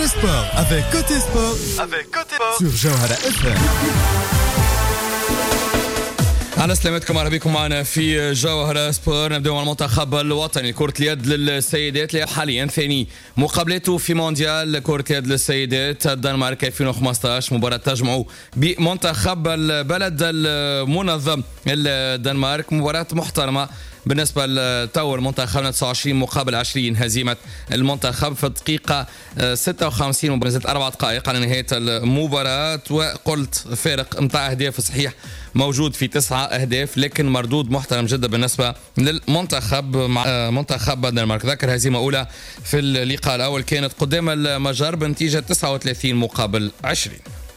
sport avec Côté Sport sur Jawhara FM. أهلا سلامتكم، أهلا بكم معنا في جوهرة سبور. نبدأ مع المنتخب الوطني لكرة اليد للسيدات حاليا ثاني مقابلته في مونديال كرة اليد للسيدات الدنمارك 2015. مباراة تجمع بمنتخب البلد المنظم الدنمارك. مباراة محترمة بالنسبة لتور منتخبنا 29 مقابل 20. هزيمة المنتخب في الدقيقة 56 ونزلت 4 دقائق على نهاية المباراة. وقلت فارق متاع أهداف صحيح موجود في 9 أهداف، لكن مردود محترم جدا بالنسبة للمنتخب مع منتخب الدنمارك. ذكر هزيمة أولى في اللقاء الأول كانت قدام المجر بنتيجة 39 مقابل 20.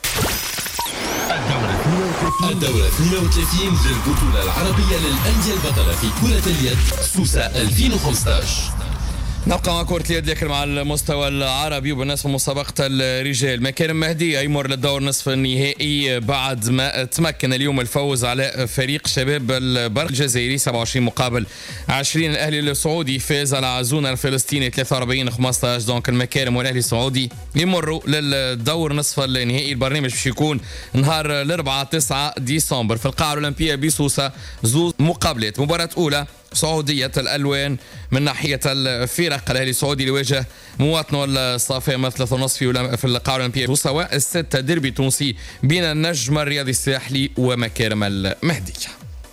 الدورة 32 للبطولة العربية للأندية البطلة في كرة اليد سوسة 2015. نبقى مع كرة اليد لكن مع المستوى العربي. وبالنسبة لمسابقة الرجال مكارم مهدي يمر للدور نصف النهائي بعد ما تمكن اليوم الفوز على فريق شباب البرق الجزائري 27 مقابل 20. الأهلي السعودي فاز على عزون الفلسطيني 43-15. دونك المكارم والأهلي السعودي يمروا للدور نصف النهائي. البرنامج باش يكون نهار الأربعاء 9 ديسمبر في القاعة الأولمبية بسوسة. زوز مقابلات. مباراة أولى سعودية الألوان من ناحية الفرق. الأهلي السعودي يواجه مواطنه الصافي مثل ثلاث في القاعة الأولمبية، سواء الستة ديربي تونسي بين النجم الرياضي الساحلي ومكارم المهدية.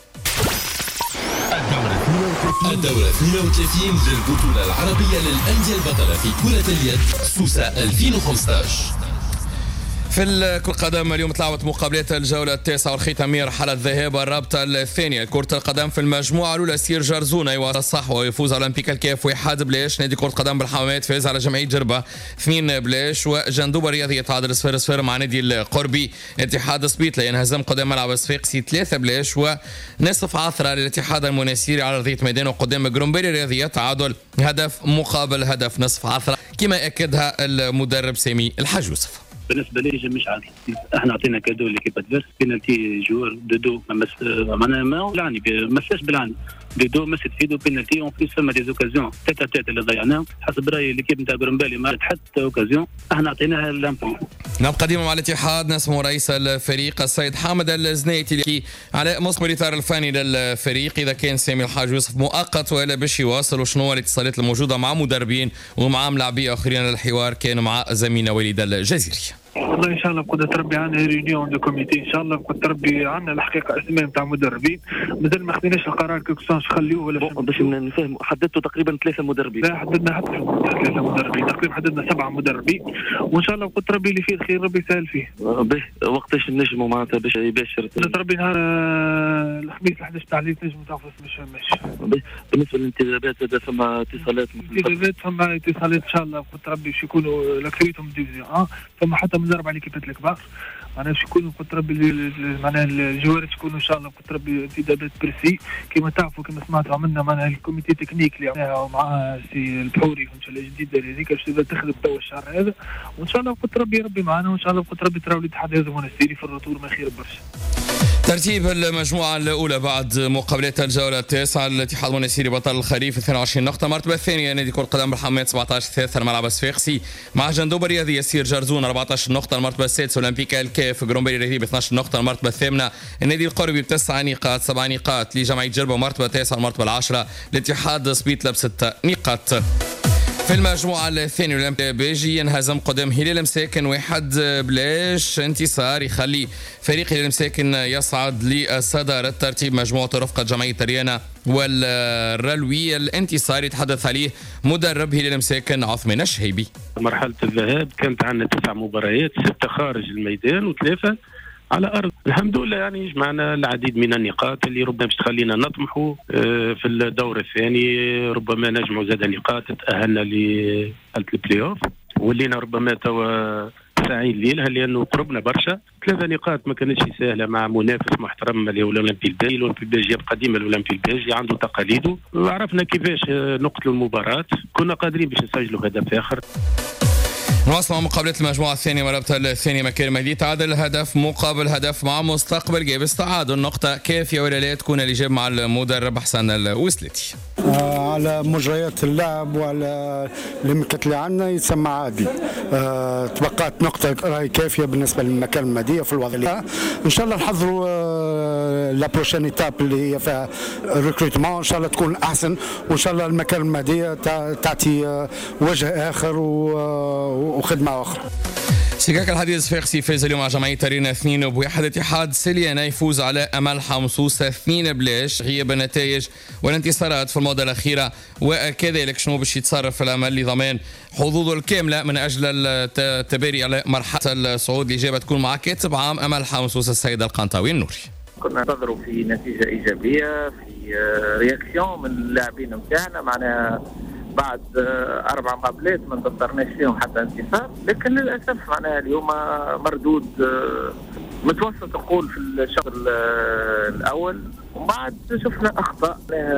الدورة 32 للبطولة العربية للأندية البطلة في كرة اليد سوسة 2015. في كرة القدم اليوم تلعبت مقابلات الجولة التاسعة والختامية رحلة الذهاب الرابطة الثانية. كرة القدم في المجموعة الأولى سير جرزونة يواصل الصحوة ويفوز على أولمبيك الكاف 1-0. نادي كرة القدم بالحمامات فاز على جمعية جربة 2-0. وجندوبة الرياضية تعادل 0-0 مع نادي القربي. اتحاد سبيطلة ينهزم قدام ملعب الصفاقسي 3-0. ونصف عثرة للاتحاد المناسيري على أرضية ميدانه قدام جرومبيري الرياضية تعادل هدف مقابل هدف. نصف عثرة كما أكدها المدرب سامي الحجوسف. بالنسبه لي مش عادي، احنا عطينا كادو ليكيب ادفيرس بينالتي جوار دودو معناها ما لعني مساش بالعني دودو مسد فيدو بينالتي اون بليس فما دي اوكازيون تاتا اللي ضيعناهم. حسب رايي ليكيب نتاع برمبالي ما حتى اوكازيون احنا عطيناها لامبون. نبقى ديما مع الاتحاد. نسمو رئيس الفريق السيد حامد الزنيتي على مصدر الاطار الفني للفريق اذا كان سامي الحاج يوسف مؤقت ولا باش يواصل، وشنو هو الاتصالات الموجوده مع مدربين ومع ملاعبيه اخرين. الحوار كان مع زميلنا وليد الجزيري. والله ان شاء الله بقدرة ربي عندنا ريونيون دو كوميتي ان شاء الله بقدرة ربي عندنا الحقيقه اسماء نتاع مدربين مازال ما خديناش القرار كيكسونش نخليوه ولا باش نفهم. حددتوا تقريبا 3 مدربين؟ لا حددنا حتى 3 مدربين تقريبا، حددنا 7 مدربين وان شاء الله بقدرة ربي اللي فيه الخير ربي يسهل فيه. به وقتاش نجموا معناتها باش يباشر؟ ربي نهار الخميس 11 تاع الليل نجموا تعرفوا مش بالنسبه للانتدابات هذا فما اتصالات؟ فما اتصالات ان شاء الله بقدرة ربي باش يكونوا الاكثريتهم ديفيزيون فما حتى مدرب على كيفات الكبار معناها باش يكونوا قلت ربي معناها الجوارات يكونوا ان شاء الله قلت ربي انتدابات بريسي كما تعرفوا كما سمعتوا عملنا معناها الكوميتي تكنيك اللي عملناها مع سي البحوري وان شاء الله الجديده هذيك باش تبدا تخدم توا الشهر هذا وان شاء الله قلت ربي معنا وان شاء الله قلت ربي تراو الاتحاد هذا منستيري في الرطور ما خير برشا. ترتيب المجموعة الأولى بعد مقابلات الجولة التاسعة. الاتحاد المناسيري بطل الخريف 22 نقطة. المرتبة الثانية نادي كرة القدم بالحمامات 17 3 ملعب الصفاقسي مع جندوبة الرياضية سير جرزون 14 نقطة. المرتبة السادسة أولمبيك الكاف جرومبيري الرياضية ب 12 نقطة. المرتبة الثامنة النادي القربي ب9 نقاط 7 نقاط لجمعية جربة. المرتبة التاسعة المرتبة العاشرة الاتحاد سبيطلة ب6 نقاط. في المجموعة الثانية الأولمبي بيجي ينهزم قدام هلال مساكن 1-0. انتصار يخلي فريق هلال مساكن يصعد لصدارة ترتيب مجموعة رفقة جمعية ريانا والرلوي. الانتصار يتحدث عليه مدرب هلال مساكن عثمان الشهيبي. مرحلة الذهاب كانت عندنا 9 مباريات، 6 خارج الميدان و3 على أرض. الحمد لله يعني جمعنا العديد من النقاط اللي ربما باش تخلينا نطمحوا في الدور الثاني. ربما نجمعوا زاد نقاط تأهلنا لحالة البلاي اوف ولينا ربما توا سعيد ليلها لأنه قربنا برشا. 3 نقاط ما كانتش سهلة مع منافس محترم اللي هو الأولمبي الباجي. الأولمبي الباجي قديم الأولمبي الباجي عنده تقاليده وعرفنا كيفاش نقتلوا المباراة. كنا قادرين باش نسجلوا هدف آخر. نواصل مع مقابلة المجموعة الثانية والرابطة الثانية مكارم مهدي. تعادل هدف مقابل هدف مع مستقبل جابس. تعادل نقطة كافية ولا لا تكون الإجابة مع المدرب حسن الوسلتي. على على مجريات اللعب وعلى الليميتات اللي عندنا يتسمى عادي. تبقات نقطة راهي كافية بالنسبة للمكان المادية في الوضع اللي إن شاء الله نحضروا لا بروشين إيتاب اللي هي فيها ريكروتمون إن شاء الله تكون أحسن، وإن شاء الله المكان المادية تعطي وجه آخر وخدمة أخرى. سيكاك الحديث فيقسي فاز اليوم على جمعية تارينا 2-1. اتحاد سليانة يفوز على أمل حمصوصة 2-0 غياب النتائج والانتصارات في المدة الأخيرة، وكذلك شنو باش يتصرف الأمل لضمان حظوظه الكاملة من أجل التباري على مرحلة الصعود. الإجابة تكون مع كاتب عام أمل حمصوصة السيد القنطاوي النوري. كنا ننتظروا في نتيجة إيجابية، في رياكسيون من اللاعبين نتاعنا، معناها بعد 4 مقابلات ما انتصرناش فيهم حتى انتصار، لكن للاسف معناها اليوم مردود متوسط نقول في الشوط الاول، ومن بعد شفنا اخطاء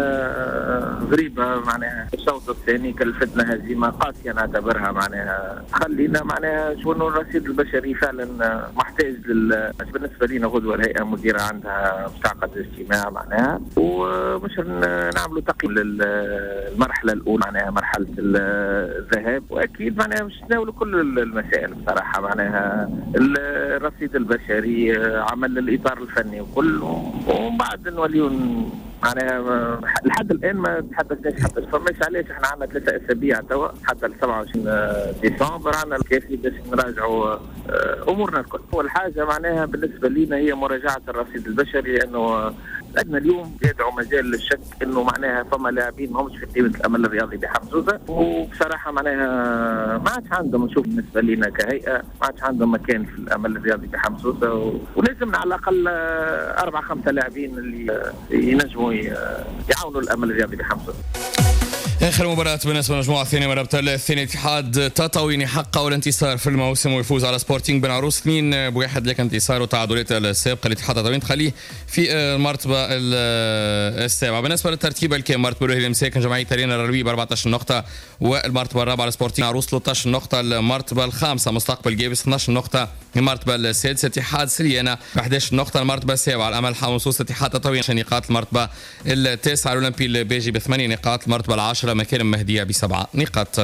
غريبه معناها الشوط الثاني كلفتنا هزيمه قاسيه نعتبرها، معناها خلينا معناها شنو الرصيد البشري فعلا محتاج بالنسبه لنا غدوه الهيئه المديره عندها مستعقد اجتماع معناها، ومش نعملوا تقييم للمرحله الاولى معناها مرحله الذهاب، واكيد معناها مش نتناولوا كل المسائل بصراحه، معناها الرصيد البشري عمل الاطار الفني وكل، ومن بعد نوليو معناها لحد الان ما تحدثناش حتى فماش علاش احنا عندنا 3 أسابيع توا حتى ل 27 ديسمبر عندنا الكافي باش نراجعوا امورنا الكل. اول حاجه معناها بالنسبه لنا هي مراجعه الرصيد البشري، لانه لجنة اليوم يدعو مجال للشك انه معناها فما لاعبين ما همش في قيمه الامل الرياضي بحمزوزه، وبصراحه معناها ما عادش عندهم، نشوف بالنسبه لنا كهيئه ما عادش عندهم مكان في الامل الرياضي بحمزوزه، ولازمنا على الاقل 4-5 لاعبين اللي ينجموا يعاونوا الامل الرياضي بحمزوزه. آخر مباراة بالنسبة للمجموعة الثانية من رابطة الثاني، اتحاد تطاويني حقق الانتصار في الموسم ويفوز على سبورتينغ بن عروس 2-1، لكن انتصار وتعادلات السابقة لاتحاد تطاوين تخليه في المرتبة السابعة. بالنسبة للترتيب الكامل، مرتبة الأولى مساكن جمعية تارينا الربيع ب 14 نقطة، والمرتبة الرابعة لسبورتينغ عروس 13 نقطة، المرتبة الخامسة مستقبل جابس 12 نقطة، المرتبة السادسة اتحاد سليانة 11 نقطة، المرتبة السابعة الأمل حمصوص اتحاد تطاوين 10 نقاط، المرتبة التاسعة الأولمبي البيجي ب8 نقاط، المرتبة العاشرة مكارم مهدية ب7 نقاط.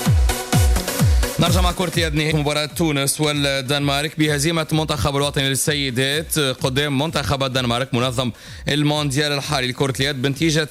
نرجع مع كرة اليد نهائي مباراة تونس والدنمارك بهزيمة المنتخب الوطني للسيدات قدام منتخب الدنمارك منظم المونديال الحالي لكرة اليد بنتيجة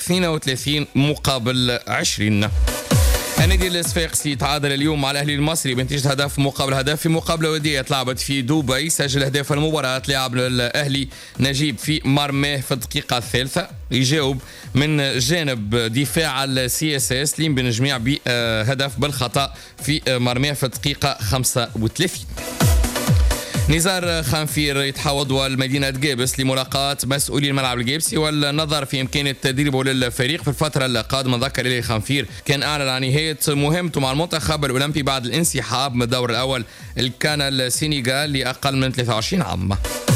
32-20. النادي الصفاقسي تعادل اليوم مع الاهلي المصري بنتيجه هدف مقابل هدف في مقابله وديه تلعبت في دبي. سجل اهداف المباراه لاعب الاهلي نجيب في مرماه في الدقيقه الثالثه، يجاوب من جانب دفاع السي اس اس لين بن جميع بهدف بالخطا في مرماه في الدقيقه 35. نزار خنفير يتحوض والمدينة جابس لملاقاة مسؤولي الملعب الجابسي والنظر في إمكانية تدريبه للفريق في الفترة القادمة. ذكر إليه خنفير كان أعلن عن نهاية مهمته مع المنتخب الأولمبي بعد الانسحاب من الدور الأول اللي كان السنغال لأقل من 23 عام.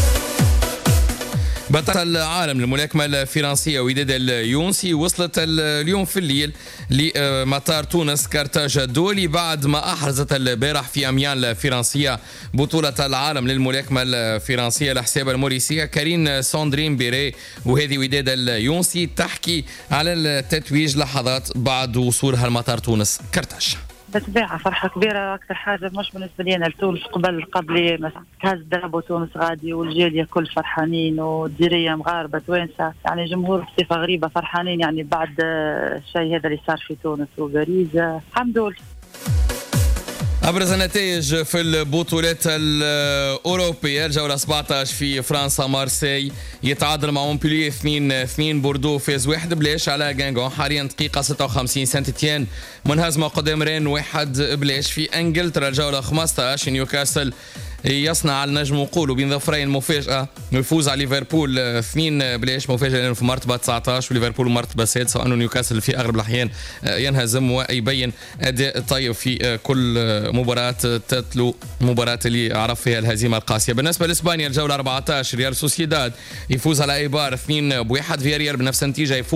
بطل العالم للملاكمة الفرنسية وداد اليونسي وصلت اليوم في الليل لمطار تونس كارتاج الدولي بعد ما أحرزت البارح في أميان الفرنسية بطولة العالم للملاكمة الفرنسية لحساب الموريسية كارين ساندرين بيري. وهذه وداد اليونسي تحكي على التتويج لحظات بعد وصولها لمطار تونس كارتاج. بالطبيعة فرحة كبيرة أكثر حاجة مش بالنسبة لنا لتونس قبل مثلا كاس الذهب وتونس غادي والجالية كل فرحانين والديرية مغاربة توانسة، يعني جمهور بصفة غريبة فرحانين يعني بعد الشيء هذا اللي صار في تونس وباريس. الحمد لله. أبرز النتائج في البطولات الأوروبية، الجولة 17 في فرنسا مارسي يتعادل مع مونبولييه 2-2، بوردو فاز 1-0 على غانغون. حاليا دقيقة 56 سانت إتيان منهزمة قدام رين 1-0. في انجلترا الجولة 15 نيوكاسل يصنع النجم وقولوا بين ظفرين مفاجأة ويفوز على ليفربول 2-0 مفاجأة لأنه في مرتبة 19 وليفربول مرتبة 6، وأنه نيوكاسل في أغلب الأحيان ينهزم ويبين أداء طيب في كل مباراة تتلو مباراة اللي عرف فيها الهزيمة القاسية. بالنسبة لإسبانيا الجولة 14 ريال سوسيداد يفوز على إيبار 2-1، فياريال بنفس النتيجة يفوز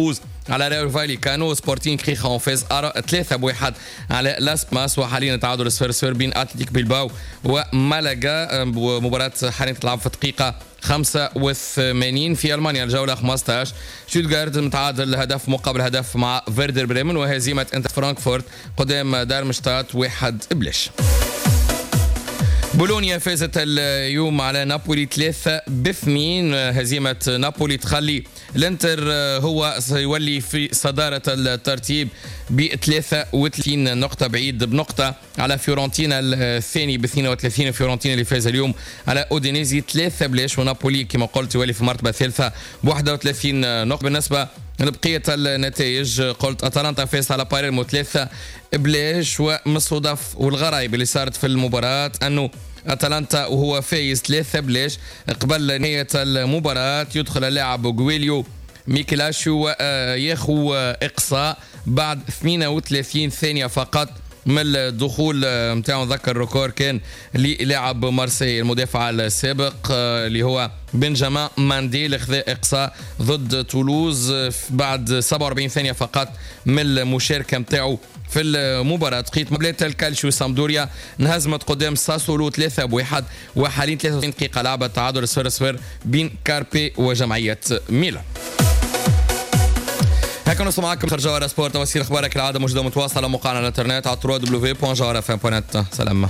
على ريال فايليكانو. سبورتينغ خيخون فاز 3-1 على لاسباس. وحاليا تعادل 0-0 بين اتلتيك بلباو ومالاغا. مباراة حاليا تلعب في دقيقة 85 في ألمانيا الجولة 15. شتوتغارت متعادل هدف مقابل هدف مع فيردر بريمن. وهزيمة انتر فرانكفورت قدام دارمشتات 1-0. بولونيا فازت اليوم على نابولي 3-2. هزيمة نابولي تخلي الانتر هو سيولي في صدارة الترتيب ب 33 نقطة بعيد بنقطة على فيورنتينا الثاني ب 32. فيورنتينا اللي فاز اليوم على اودينيزي 3-0. ونابولي كما قلت يولي في مرتبة ثالثة ب 31 نقطة. بالنسبة لبقية النتائج قلت أتلانتا فاز على باريرمو 3-0. ومن الصدف والغرائب اللي صارت في المباراة أنه أتلانتا وهو فايز 3-0 قبل نهاية المباراة يدخل اللاعب غويليو ميكلاشو وياخو إقصاء بعد 32 ثانية فقط من الدخول متاعو. نذكر الريكور كان للاعب مارسي المدافع السابق اللي هو بنجامين ماندي اللي خذا إقصاء ضد تولوز بعد 47 ثانية فقط من المشاركة متاعو في المباراة. بقيت مبلات الكالشيو سامدوريا انهزمت قدام ساسولو 3-1. وحاليا 33 دقيقة لعبة تعادل 0-0 بين كاربي وجمعية ميلان. هكا نوصل معكم خرج جوهرة سبورت. وسيل اخبارك العادة موجودة متواصلة على موقعنا الانترنت على www.jawharafm.net. سلام.